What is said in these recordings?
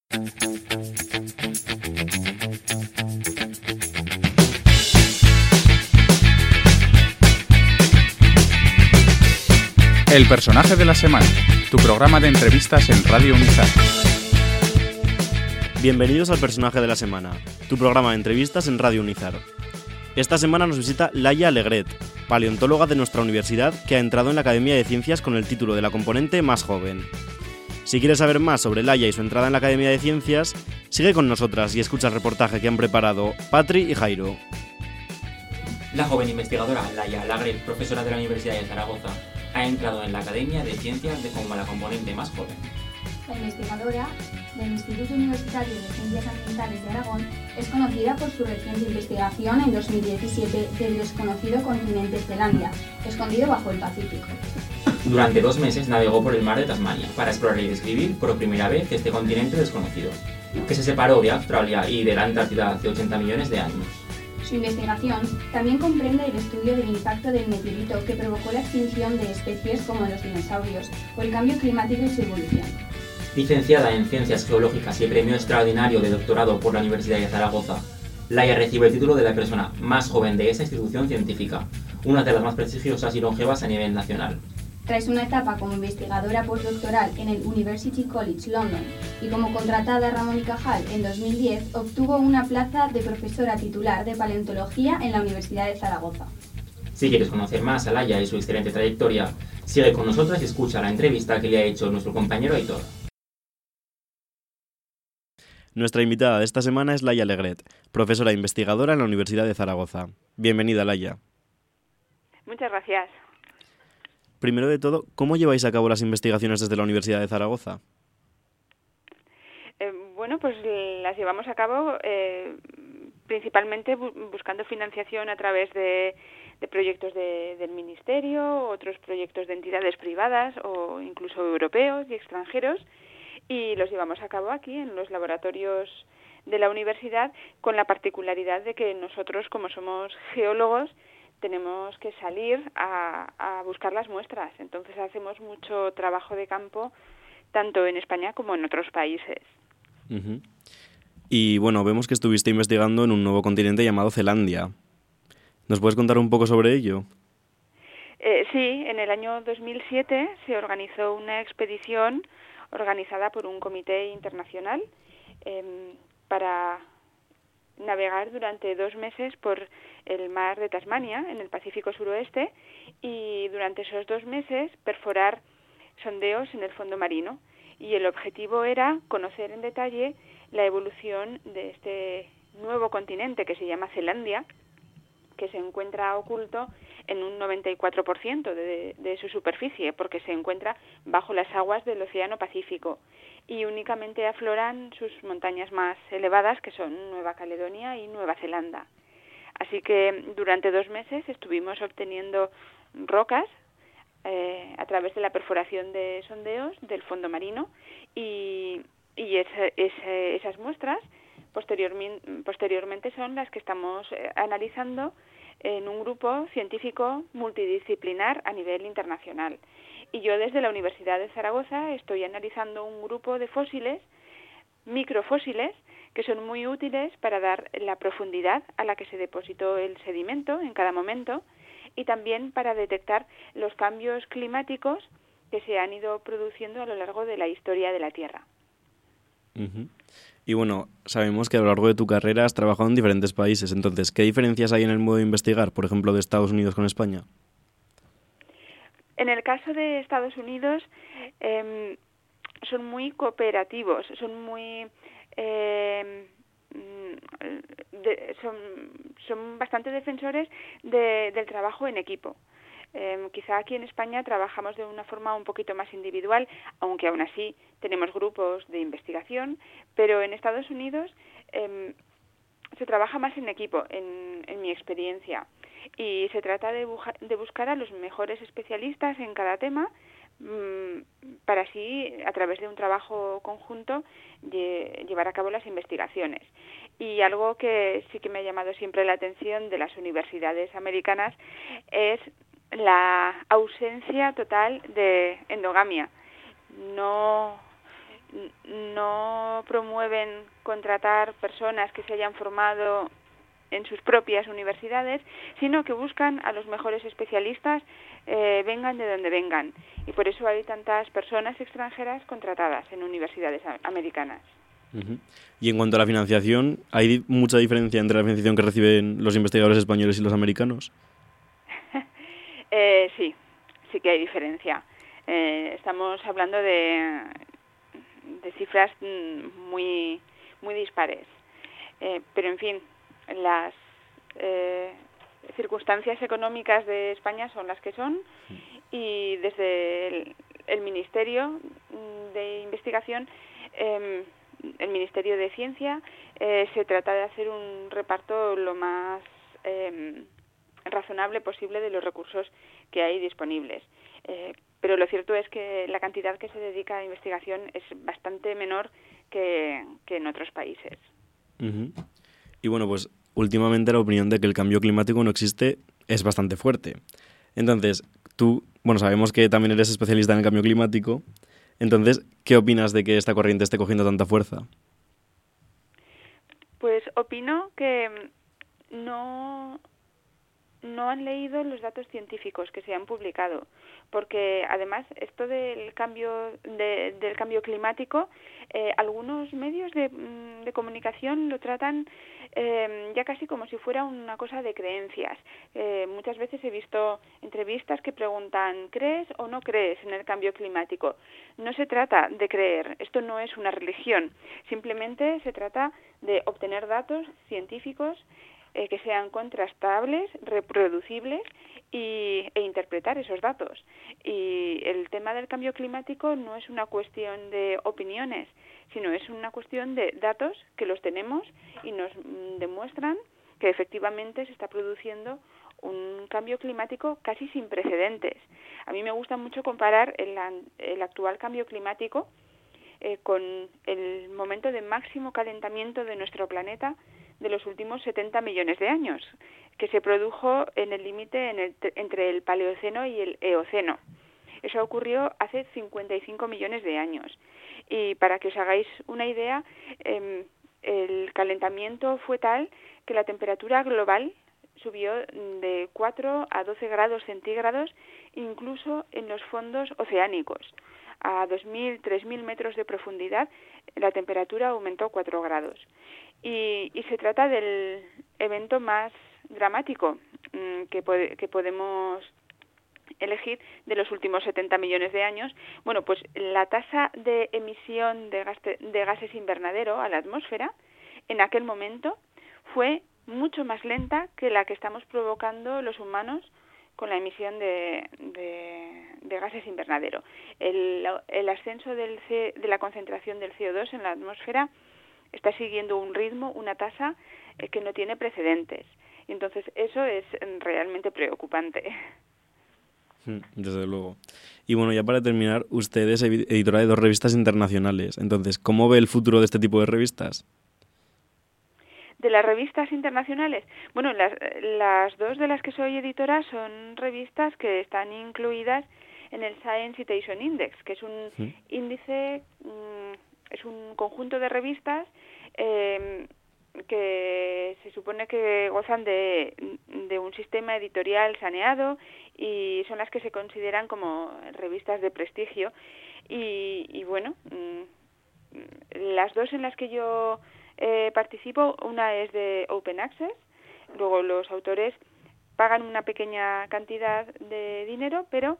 El personaje de la semana, tu programa de entrevistas en Radio Unizar. Bienvenidos al personaje de la semana, tu programa de entrevistas en Radio Unizar. Esta semana nos visita Laia Alegret, paleontóloga de nuestra universidad que ha entrado en la Academia de Ciencias con el título de la componente más joven. Si quieres saber más sobre Laia y su entrada en la Academia de Ciencias, sigue con nosotras y escucha el reportaje que han preparado Patri y Jairo. La joven investigadora Laia Alegret, profesora de la Universidad de Zaragoza, ha entrado en la Academia de Ciencias como la componente más joven. La investigadora del Instituto Universitario de Ciencias Ambientales de Aragón es conocida por su reciente investigación en 2017 del desconocido continente Zelandia, escondido bajo el Pacífico. Durante 2 meses navegó por el mar de Tasmania para explorar y describir por primera vez este continente desconocido, que se separó de Australia y de la Antártida hace 80 millones de años. Su investigación también comprende el estudio del impacto del meteorito que provocó la extinción de especies como los dinosaurios o el cambio climático y su evolución. Licenciada en Ciencias Geológicas y Premio Extraordinario de Doctorado por la Universidad de Zaragoza, Laia recibe el título de la persona más joven de esa institución científica, una de las más prestigiosas y longevas a nivel nacional. Tras una etapa como investigadora postdoctoral en el University College London y como contratada a Ramón y Cajal en 2010, obtuvo una plaza de profesora titular de paleontología en la Universidad de Zaragoza. Si quieres conocer más a Laia y su excelente trayectoria, sigue con nosotras y escucha la entrevista que le ha hecho nuestro compañero Aitor. Nuestra invitada de esta semana es Laia Alegret, profesora e investigadora en la Universidad de Zaragoza. Bienvenida, Laia. Muchas gracias. Primero de todo, ¿cómo lleváis a cabo las investigaciones desde la Universidad de Zaragoza? Pues las llevamos a cabo principalmente buscando financiación a través de proyectos del Ministerio, otros proyectos de entidades privadas o incluso europeos y extranjeros, y los llevamos a cabo aquí en los laboratorios de la universidad, con la particularidad de que nosotros, como somos geólogos, tenemos que salir a buscar las muestras. Entonces hacemos mucho trabajo de campo, tanto en España como en otros países. Uh-huh. Y bueno, vemos que estuviste investigando en un nuevo continente llamado Zelandia. ¿Nos puedes contar un poco sobre ello? Sí, en el año 2007 se organizó una expedición organizada por un comité internacional para navegar durante 2 meses por el mar de Tasmania, en el Pacífico suroeste, y durante esos 2 meses perforar sondeos en el fondo marino. Y el objetivo era conocer en detalle la evolución de este nuevo continente que se llama Zelandia, que se encuentra oculto en un 94% de su superficie, porque se encuentra bajo las aguas del Océano Pacífico, y únicamente afloran sus montañas más elevadas, que son Nueva Caledonia y Nueva Zelanda. Así que durante 2 meses estuvimos obteniendo rocas a través de la perforación de sondeos del fondo marino, y esas muestras posteriormente son las que estamos analizando en un grupo científico multidisciplinar a nivel internacional. Y yo desde la Universidad de Zaragoza estoy analizando un grupo de fósiles, microfósiles, que son muy útiles para dar la profundidad a la que se depositó el sedimento en cada momento, y también para detectar los cambios climáticos que se han ido produciendo a lo largo de la historia de la Tierra. Uh-huh. Y bueno, sabemos que a lo largo de tu carrera has trabajado en diferentes países. Entonces, ¿qué diferencias hay en el modo de investigar, por ejemplo, de Estados Unidos con España? En el caso de Estados Unidos, son muy cooperativos, son muy son bastante defensores del trabajo en equipo. Quizá aquí en España trabajamos de una forma un poquito más individual, aunque aún así tenemos grupos de investigación, pero en Estados Unidos se trabaja más en equipo, en mi experiencia, y se trata de buscar a los mejores especialistas en cada tema, para así, a través de un trabajo conjunto, llevar a cabo las investigaciones. Y algo que sí que me ha llamado siempre la atención de las universidades americanas es la ausencia total de endogamia. No no promueven contratar personas que se hayan formado en sus propias universidades, sino que buscan a los mejores especialistas, vengan de donde vengan. Y por eso hay tantas personas extranjeras contratadas en universidades americanas. Uh-huh. Y en cuanto a la financiación, ¿hay mucha diferencia entre la financiación que reciben los investigadores españoles y los americanos? Sí que hay diferencia. Estamos hablando de cifras muy dispares. Pero, en fin, las circunstancias económicas de España son las que son, y desde el Ministerio de Investigación, el Ministerio de Ciencia, se trata de hacer un reparto lo más razonable posible de los recursos que hay disponibles. Pero lo cierto es que la cantidad que se dedica a investigación es bastante menor que en otros países. Uh-huh. Y bueno, pues últimamente la opinión de que el cambio climático no existe es bastante fuerte. Entonces, tú, sabemos que también eres especialista en el cambio climático. Entonces, ¿qué opinas de que esta corriente esté cogiendo tanta fuerza? Pues opino que no han leído los datos científicos que se han publicado, porque además esto del cambio climático, algunos medios de comunicación lo tratan ya casi como si fuera una cosa de creencias. Muchas veces he visto entrevistas que preguntan: ¿crees o no crees en el cambio climático? No se trata de creer, esto no es una religión, simplemente se trata de obtener datos científicos que sean contrastables, reproducibles e interpretar esos datos. Y el tema del cambio climático no es una cuestión de opiniones, sino es una cuestión de datos que los tenemos y nos demuestran que efectivamente se está produciendo un cambio climático casi sin precedentes. A mí me gusta mucho comparar el actual cambio climático con el momento de máximo calentamiento de nuestro planeta de los últimos 70 millones de años, que se produjo en el límite entre el Paleoceno y el Eoceno. Eso ocurrió hace 55 millones de años. Y para que os hagáis una idea, el calentamiento fue tal que la temperatura global subió de 4 a 12 grados centígrados, incluso en los fondos oceánicos. A 2.000, 3.000 metros de profundidad, la temperatura aumentó 4 grados. Y se trata del evento más dramático que podemos elegir de los últimos 70 millones de años. Bueno, pues la tasa de emisión de gases invernadero a la atmósfera en aquel momento fue mucho más lenta que la que estamos provocando los humanos con la emisión de gases invernadero. El ascenso de la concentración del CO2 en la atmósfera está siguiendo un ritmo, una tasa que no tiene precedentes. Y entonces eso es realmente preocupante. Desde luego. Y bueno, ya para terminar, usted es editora de 2 revistas internacionales. Entonces, ¿cómo ve el futuro de este tipo de revistas? De las revistas internacionales, bueno, las 2 de las que soy editora son revistas que están incluidas en el Science Citation Index, que es un índice, es un conjunto de revistas que se supone que gozan de un sistema editorial saneado y son las que se consideran como revistas de prestigio. Y bueno, las 2 en las que yo participo, una es de Open Access, luego los autores pagan una pequeña cantidad de dinero, pero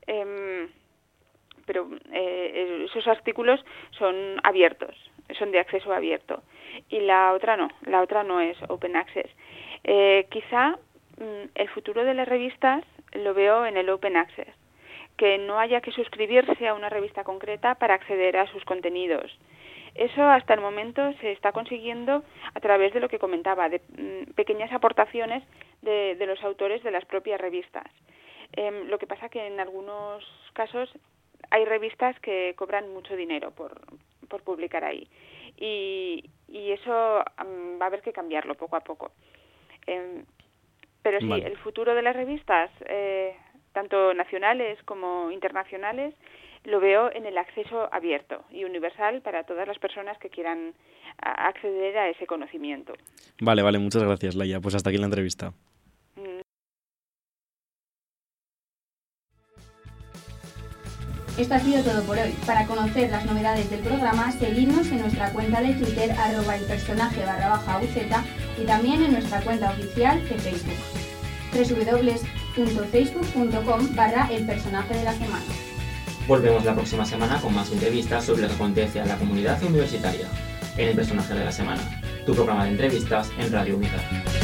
esos artículos son abiertos, son de acceso abierto. Y la otra no es Open Access. Quizá el futuro de las revistas lo veo en el Open Access, que no haya que suscribirse a una revista concreta para acceder a sus contenidos. Eso hasta el momento se está consiguiendo a través de lo que comentaba, de pequeñas aportaciones de los autores de las propias revistas. Lo que pasa que en algunos casos hay revistas que cobran mucho dinero por publicar ahí. Y eso va a haber que cambiarlo poco a poco. Pero sí, vale. El futuro de las revistas, tanto nacionales como internacionales, lo veo en el acceso abierto y universal para todas las personas que quieran acceder a ese conocimiento. Vale, muchas gracias, Laia. Pues hasta aquí la entrevista. Esto ha sido todo por hoy. Para conocer las novedades del programa, seguidnos en nuestra cuenta de Twitter @elpersonaje_UZ y también en nuestra cuenta oficial de Facebook, www.facebook.com/elpersonaje-de-la-semana. Volvemos la próxima semana con más entrevistas sobre lo que acontece a la comunidad universitaria en El Personaje de la Semana, tu programa de entrevistas en Radio Unidad.